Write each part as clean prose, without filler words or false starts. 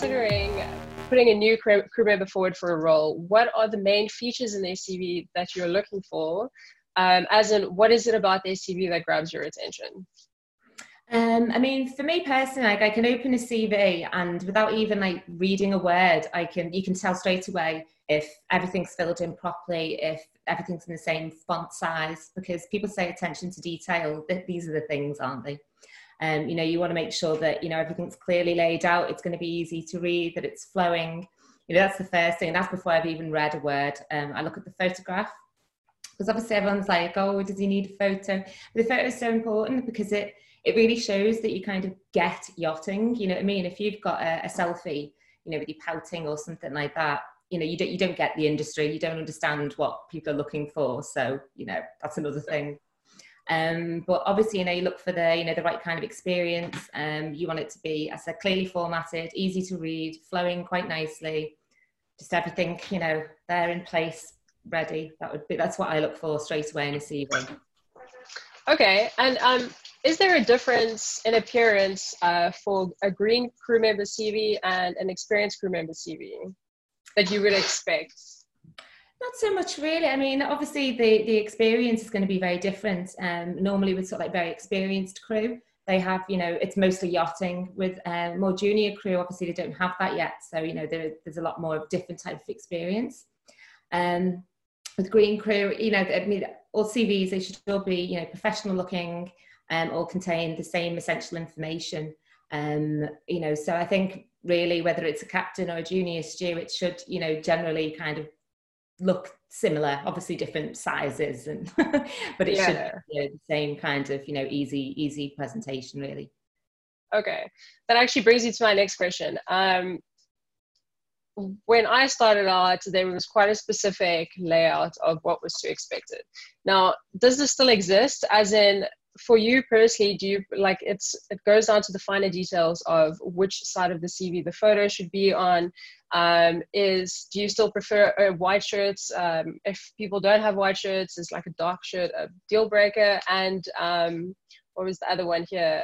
considering putting a new crew member forward for a role, what are the main features in their CV that you're looking for? As in, what is it about their CV that grabs your attention? I mean, for me personally, like I can open a CV and without even like reading a word, you can tell straight away if everything's filled in properly, if everything's in the same font size, because people say attention to detail. These are the things, aren't they? You want to make sure that, everything's clearly laid out. It's going to be easy to read, that it's flowing. That's the first thing. That's before I've even read a word. I look at the photograph, because obviously everyone's like, oh, does he need a photo? But the photo is so important because it really shows that you kind of get yachting. You know what I mean? If you've got a selfie, with you pouting or something like that, you don't get the industry. You don't understand what people are looking for. So, that's another thing. But obviously, you look for the right kind of experience. You want it to be, as I said, clearly formatted, easy to read, flowing quite nicely, just everything, there in place, ready. That's what I look for straight away in a CV. Okay, and is there a difference in appearance for a green crew member CV and an experienced crew member CV that you would expect? Not so much really. I mean, obviously the experience is going to be very different. Normally with sort of like very experienced crew, they have, it's mostly yachting. With more junior crew, obviously they don't have that yet. So, there's a lot more of different type of experience. With green crew, I mean, all CVs, they should all be, professional looking, all contain the same essential information. So I think really whether it's a captain or a junior stew, it should, generally kind of look similar, obviously different sizes, and but it should be the same kind of, easy presentation really. Okay, that actually brings you to my next question. When I started out, there was quite a specific layout of what was to expected. Now, does this still exist? As in, for you personally, do you it goes down to the finer details of which side of the CV the photo should be on? Do you still prefer white shirts? If people don't have white shirts, is like a dark shirt a deal breaker? And what was the other one here?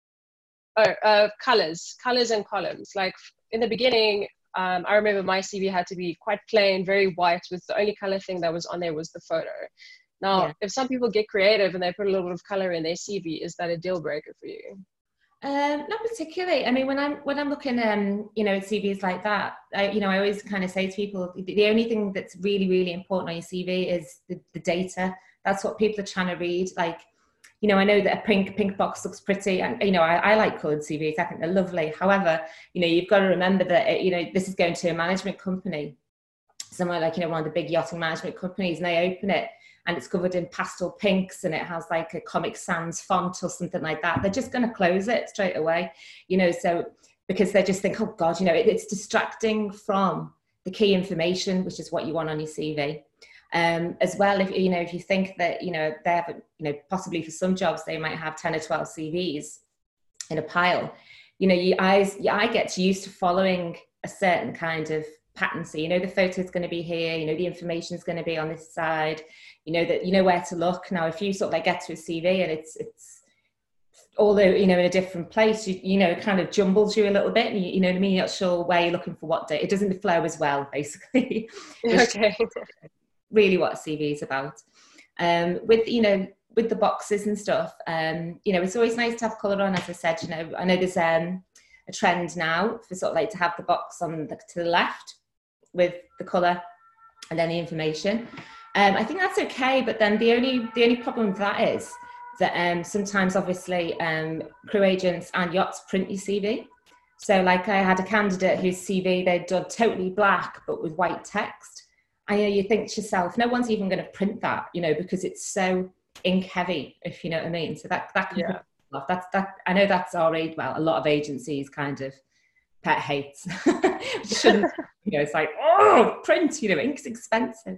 Colors and columns. Like in the beginning, I remember my CV had to be quite plain, very white, with the only color thing that was on there was the photo. Now, if some people get creative and they put a little bit of color in their CV, is that a deal breaker for you? Not particularly. I mean, when I'm looking, at CVs like that, I always kind of say to people, the only thing that's really, really important on your CV is the data. That's what people are trying to read. Like, I know that a pink box looks pretty, and I like coloured CVs. I think they're lovely. However, you've got to remember that this is going to a management company, somewhere like one of the big yachting management companies, and they open it and it's covered in pastel pinks and it has like a Comic Sans font or something like that. They're just going to close it straight away, so because they just think, oh God, it's distracting from the key information, which is what you want on your CV. As well, if you think that they have possibly for some jobs they might have 10 or 12 CVs in a pile, your eye gets used to following a certain kind of pattern. So the photo is going to be here, the information is going to be on this side, that where to look. Now if you sort of like get to a CV and it's although in a different place, it kind of jumbles you a little bit, and you know what I mean, you're not sure where you're looking for what date. It doesn't flow as well, basically. Okay. Really what a CV is about. With the boxes and stuff, it's always nice to have colour on. As I said, I know there's a trend now for sort of like to have the box on to the left with the colour and then the information. I think that's okay, but then the only problem with that is that sometimes obviously crew agents and yachts print your CV. So like I had a candidate whose CV they'd done totally black but with white text. And you think to yourself, no one's even going to print that, because it's so ink heavy, if you know what I mean. So that can put off. That I know that's a lot of agencies kind of pet hates. Shouldn't, it's like, oh, print, ink's expensive.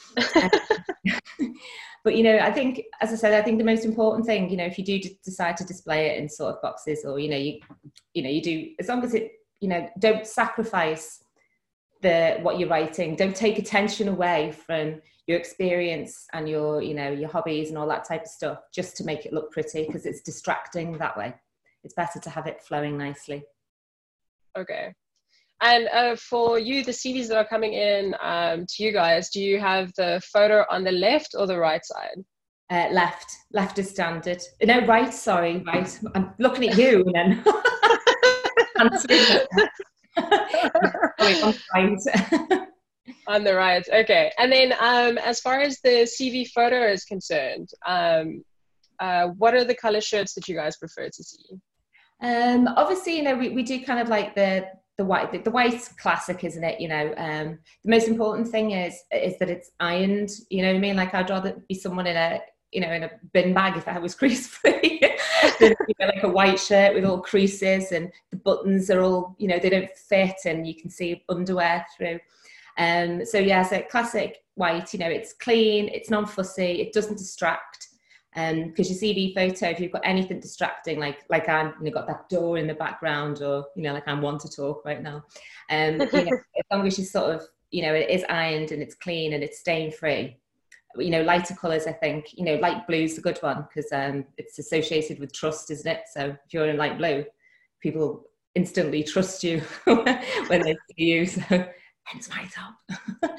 But I think, as I said, I think the most important thing, if you do decide to display it in sort of boxes, or you do, as long as it, don't sacrifice what you're writing, don't take attention away from your experience and your hobbies and all that type of stuff just to make it look pretty, because it's distracting that way. It's better to have it flowing nicely. Okay. And for you, the CVs that are coming in to you guys, do you have the photo on the left or the right side? Left is standard. No, right, sorry, right. I'm looking at you and then answering that. Sorry, I'm right. On the right, okay. And then as far as the CV photo is concerned, what are the color shirts that you guys prefer to see? Obviously, you know, we do kind of like the white, the white classic, isn't it? You know, the most important thing is that it's ironed. You know what I mean? Like, I'd rather be someone in a, you know, in a bin bag if I was crease free than, you know, like a white shirt with all creases and the buttons are all, you know, they don't fit and you can see underwear through. So yeah, so classic white. You know, it's clean, it's non-fussy, it doesn't distract. Because your CV photo, if you've got anything distracting, like I'm, you know, got that door in the background, or, you know, like I'm one to talk right now, you know, as long as you sort of, you know, it is ironed and it's clean and it's stain free. You know, lighter colours, I think, you know, light blue's a good one because it's associated with trust, isn't it? So if you're in light blue, people instantly trust you when they see you. So hence my top.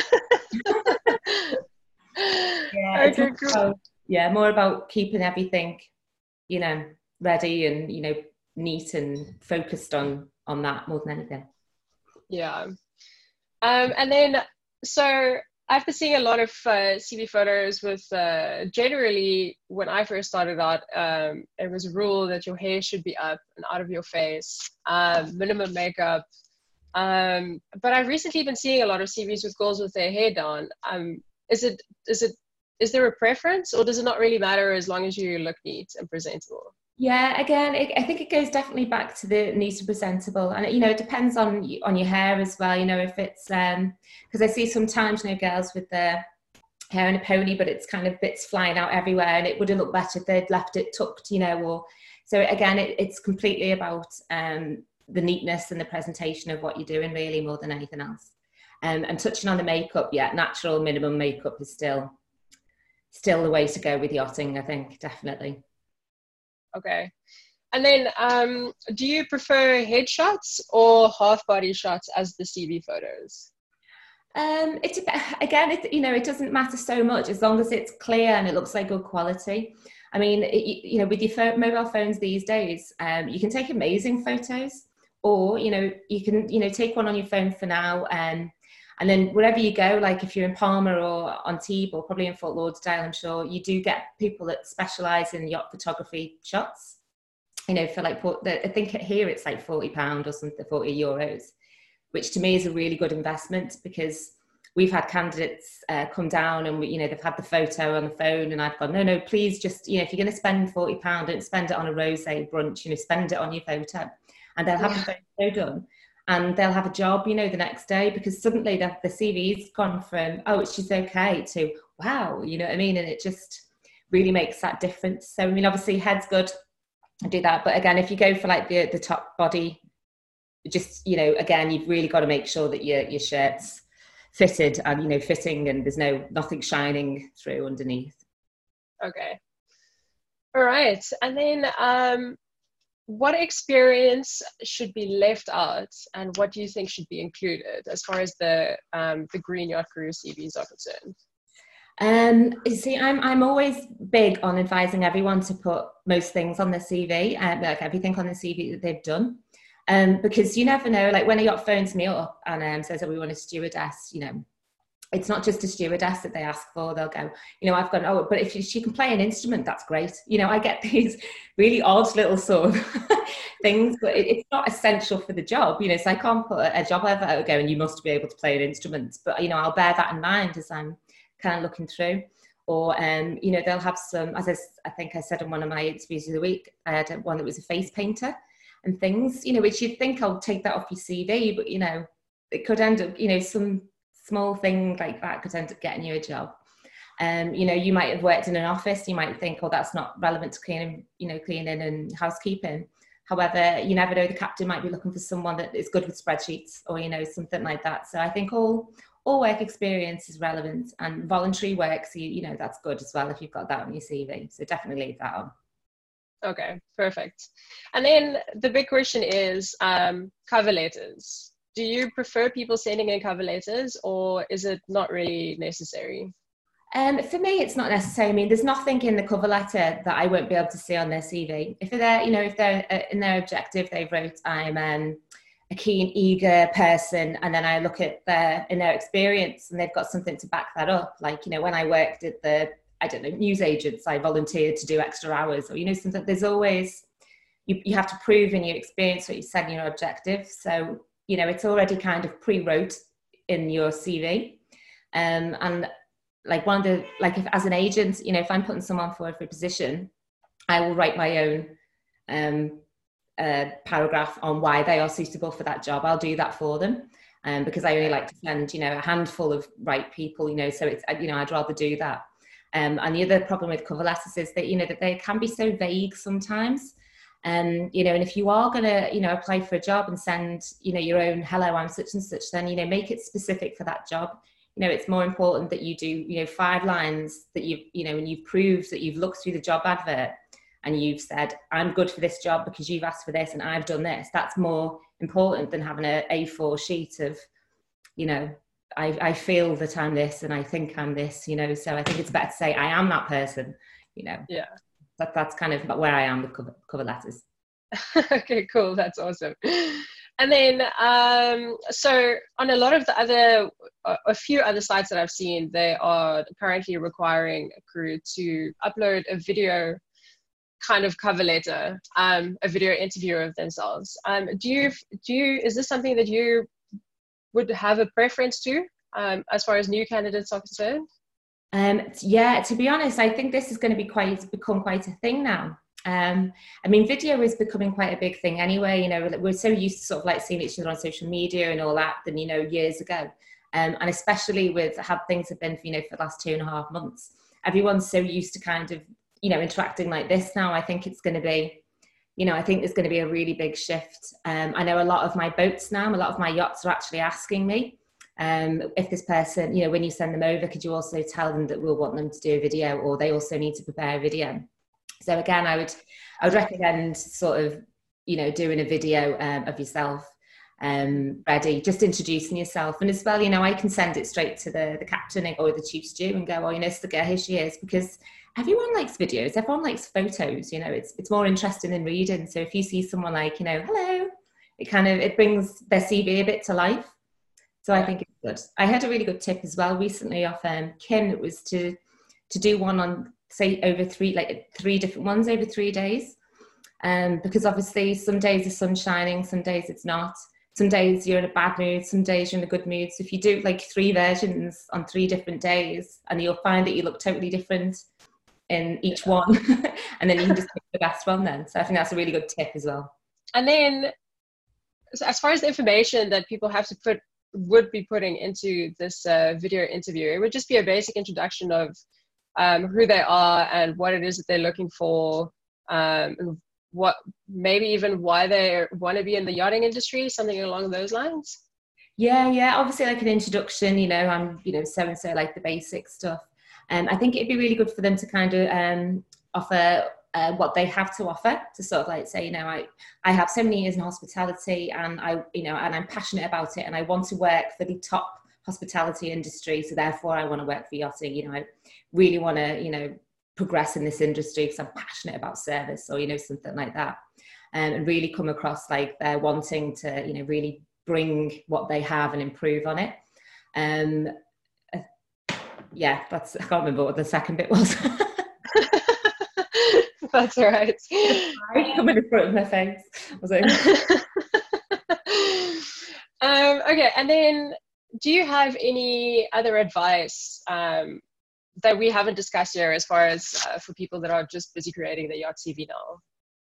Yeah, Okay, cool. more about keeping everything, you know, ready and, you know, neat and focused on that more than anything. Yeah. And then, so I've been seeing a lot of CV photos with generally when I first started out, it was a rule that your hair should be up and out of your face, minimum makeup. But I've recently been seeing a lot of CVs with girls with their hair down. Is there a preference, or does it not really matter as long as you look neat and presentable? Yeah, again, I think it goes definitely back to the neat and presentable, and, you know, it depends on your hair as well. You know, if it's because I see sometimes, you know, girls with their hair in a pony, but it's kind of bits flying out everywhere, and it would have looked better if they'd left it tucked, you know. Or so again, it's completely about the neatness and the presentation of what you're doing, really, more than anything else. And touching on the makeup, yeah, natural minimum makeup is still the way to go with yachting, I think, definitely. Okay. And then do you prefer headshots or half body shots as the CV photos? You know, it doesn't matter so much as long as it's clear and it looks like good quality. I mean, you know, with your mobile phones these days, you can take amazing photos, or, you know, you can, you know, take one on your phone for now, and then wherever you go, like if you're in Palma or Antibes or probably in Fort Lauderdale, I'm sure you do get people that specialise in yacht photography shots. You know, for like, I think here it's like £40 or something, €40, which to me is a really good investment, because we've had candidates come down and you know, they've had the photo on the phone, and I've gone, no, please just, you know, if you're going to spend £40, don't spend it on a rosé brunch. You know, spend it on your photo, and they'll have the photo done. And they'll have a job, you know, the next day, because suddenly the CV's gone from, oh, she's okay, to, wow, you know what I mean? And it just really makes that difference. So, I mean, obviously head's good, I do that. But again, if you go for like the top body, just, you know, again, you've really got to make sure that your shirt's fitted and, you know, fitting, and there's nothing shining through underneath. Okay. All right. And then what experience should be left out, and what do you think should be included as far as the Green Yacht Crew CVs are concerned? You see, I'm always big on advising everyone to put most things on their CV, like everything on the CV that they've done, because you never know. Like when a yacht phones me up and says that we want a stewardess, you know, it's not just a stewardess that they ask for. They'll go, you know, I've gone, oh, but if she can play an instrument, that's great. You know, I get these really odd little sort of things, but it's not essential for the job, you know, so I can't put a job advert going, you must be able to play an instrument. But, you know, I'll bear that in mind as I'm kind of looking through. Or, you know, they'll have some, as I think I said in one of my interviews of the week, I had one that was a face painter and things, you know, which you'd think I'll take that off your CV, but, you know, it could end up, you know, some small thing like that could end up getting you a job. You know, you might have worked in an office, you might think, oh, that's not relevant to cleaning and housekeeping. However, you never know, the captain might be looking for someone that is good with spreadsheets, or, you know, something like that. So I think all work experience is relevant, and voluntary work, so you know, that's good as well if you've got that on your CV. So definitely leave that on. Okay, perfect. And then the big question is cover letters. do you prefer people sending in cover letters, or is it not really necessary? For me, it's not necessary. I mean, there's nothing in the cover letter that I won't be able to see on their CV. If they're, if they're in their objective, they wrote, I'm a keen, eager person, and then I look at in their experience, and they've got something to back that up. Like, when I worked at the, news agents, I volunteered to do extra hours, or something. There's always, you have to prove in your experience what you said in your objective. So, it's already kind of pre-wrote in your CV, and like if as an agent, if I'm putting someone forward for a position, I will write my own paragraph on why they are suitable for that job. I'll do that for them, because I only like to send, a handful of right people, so it's, I'd rather do that. And the other problem with cover letters is that, that they can be so vague sometimes. And if you are going to, apply for a job and send, your own, hello, I'm such and such, then, make it specific for that job. It's more important that you do, 5 lines that and you've proved that you've looked through the job advert and you've said, I'm good for this job because you've asked for this and I've done this. That's more important than having an A4 sheet of, I feel that I'm this and I think I'm this, so I think it's better to say I am that person, Yeah. That's kind of where I am with cover letters. Okay, cool. That's awesome. And then, so on a lot of a few other sites that I've seen, they are currently requiring a crew to upload a video kind of cover letter, a video interview of themselves. Is this something that you would have a preference to, as far as new candidates are concerned? Yeah, to be honest, I think this is going to become quite a thing now. Video is becoming quite a big thing anyway. We're so used to sort of like seeing each other on social media and all that than, years ago. And especially with how things have been, for the last 2.5 months, everyone's so used to kind of, interacting like this now. I think it's going to be, I think there's going to be a really big shift. I know a lot of my boats now, a lot of my yachts are actually asking me, if this person, when you send them over, could you also tell them that we'll want them to do a video, or they also need to prepare a video. So again, I would recommend sort of, doing a video of yourself ready, just introducing yourself. And as well, I can send it straight to the captain or the chief stew and go, Stigger, here she is, because everyone likes videos, everyone likes photos, it's more interesting than reading. So if you see someone like, hello, it brings their CV a bit to life. So I think it's good. I had a really good tip as well recently off Kim. It was to do one on, say, over 3 different ones over 3 days. Because obviously some days the sun's shining, some days it's not. Some days you're in a bad mood, some days you're in a good mood. So if you do like 3 versions on 3 different days, and you'll find that you look totally different in each one, and then you can just pick the best one then. So I think that's a really good tip as well. And then, as far as the information that people would be putting into this video interview, it would just be a basic introduction of who they are and what it is that they're looking for, what maybe even why they want to be in the yachting industry, something along those lines. Yeah, obviously like an introduction, I'm so and so, like the basic stuff. I think it'd be really good for them to kind of offer what they have to offer, to sort of like say, I have so many years in hospitality, and and I'm passionate about it, and I want to work for the top hospitality industry, so therefore I want to work for yachting. I really want to progress in this industry because I'm passionate about service, or something like that, and really come across like they're wanting to really bring what they have and improve on it. Yeah, I can't remember what the second bit was. That's all right. Coming in front of my face. Okay, and then do you have any other advice that we haven't discussed here, as far as for people that are just busy creating their yacht CV now?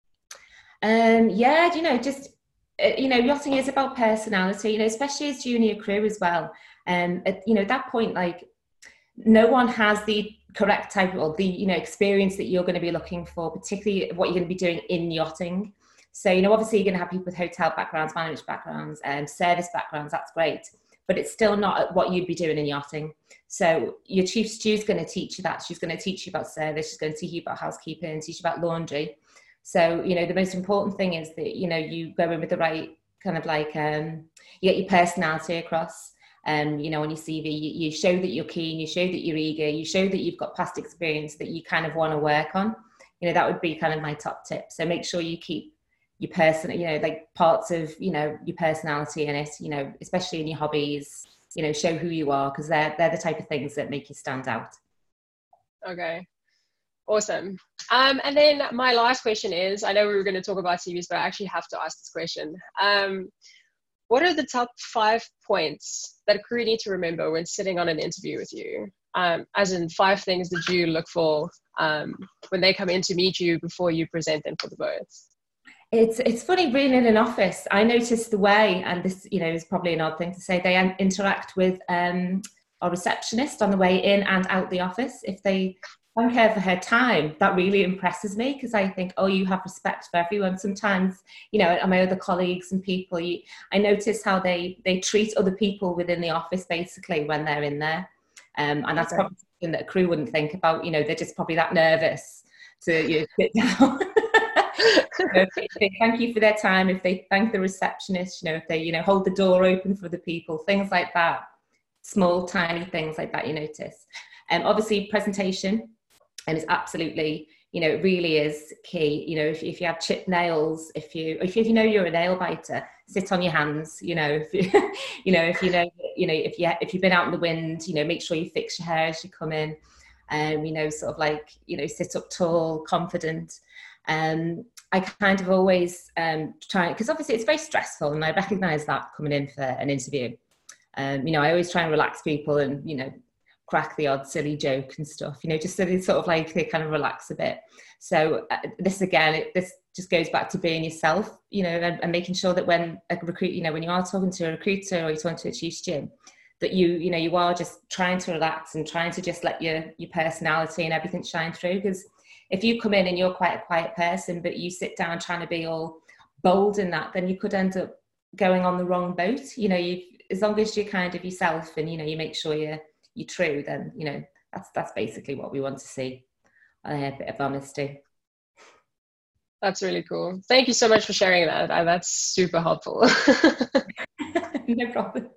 Yeah, yachting is about personality, especially as junior crew as well. At that point, like, no one has the correct type or the experience that you're going to be looking for, particularly what you're going to be doing in yachting. So obviously you're going to have people with hotel backgrounds, management backgrounds, and service backgrounds. That's great, but it's still not what you'd be doing in yachting. So your chief stew's going to teach you that. She's going to teach you about service. She's going to teach you about housekeeping, teach you about laundry. So the most important thing is that you go in with the right kind of like, you get your personality across. You know, on your CV, you show that you're keen, you show that you're eager, you show that you've got past experience that you kind of want to work on. You know, that would be kind of my top tip. So make sure you keep your person, you know, like parts of, you know, your personality in it, you know, especially in your hobbies, you know, show who you are, because they're the type of things that make you stand out. Okay. Awesome. And then my last question is, I know we were going to talk about CVs, but I actually have to ask this question. What are the top 5 points that a crew need to remember when sitting on an interview with you? As in 5 things that you look for when they come in to meet you before you present them for the boats? It's funny being in an office. I noticed the way, and this, you know, is probably an odd thing to say, they interact with our receptionist on the way in and out the office. If they thank her for her time, that really impresses me, because I think, oh, you have respect for everyone. Sometimes, you know, and my other colleagues and people, I notice how they treat other people within the office basically when they're in there, and that's probably something that a crew wouldn't think about. You know, they're just probably that nervous to, you know, sit down. If they thank you for their time, if they thank the receptionist, you know, if they, you know, hold the door open for the people, things like that, small tiny things like that you notice. Obviously presentation, and it's absolutely, you know, it really is key. You know, if you have chipped nails, if you know you're a nail biter, sit on your hands. You know, if you've been out in the wind, you know, make sure you fix your hair as you come in. You know, sort of like, you know, sit up tall, confident. I kind of always try, because obviously it's very stressful, and I recognise that coming in for an interview. You know, I always try and relax people and, you know, crack the odd silly joke and stuff, you know, just so they sort of like, they kind of relax a bit. So this just goes back to being yourself, you know, and making sure that when a recruit, you know, when you are talking to a recruiter or you're talking to a chief gym, that you know, you are just trying to relax and trying to just let your personality and everything shine through. Because if you come in and you're quite a quiet person, but you sit down trying to be all bold in that, then you could end up going on the wrong boat. You know, as long as you're kind of yourself and, you know, you make sure you're true, then, you know, that's basically what we want to see. A bit of honesty. That's really cool. Thank you so much for sharing that. That's super helpful. No problem.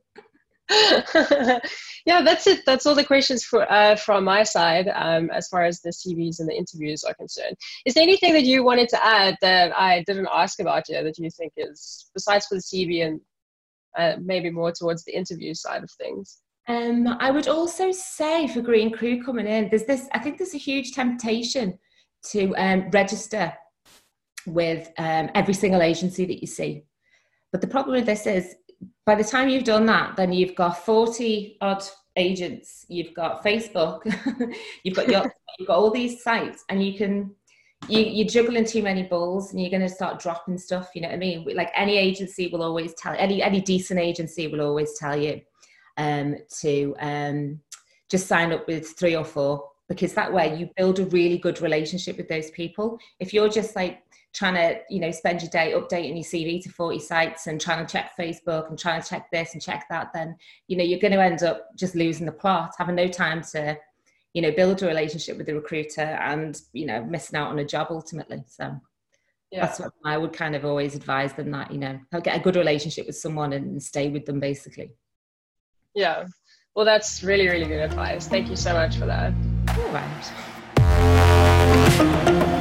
Yeah, that's it. That's all the questions from my side, as far as the CVs and the interviews are concerned. Is there anything that you wanted to add that I didn't ask about yet that you think is, besides for the CV and maybe more towards the interview side of things? I would also say for Green Crew coming in, I think there's a huge temptation to register with every single agency that you see. But the problem with this is, by the time you've done that, then you've got 40 odd agents, you've got Facebook, you've got all these sites, and you're juggling too many balls, and you're going to start dropping stuff. You know what I mean? Like any agency will always tell, any decent agency will always tell you to just sign up with 3 or 4, because that way you build a really good relationship with those people. If you're just like trying to, you know, spend your day updating your CV to 40 sites and trying to check Facebook and trying to check this and check that, then, you know, you're going to end up just losing the plot, having no time to, you know, build a relationship with the recruiter, and, you know, missing out on a job ultimately. So yeah, that's what I would kind of always advise them, that, you know, get a good relationship with someone and stay with them basically. Yeah, well, that's really, really good advice. Thank you so much for that. All right.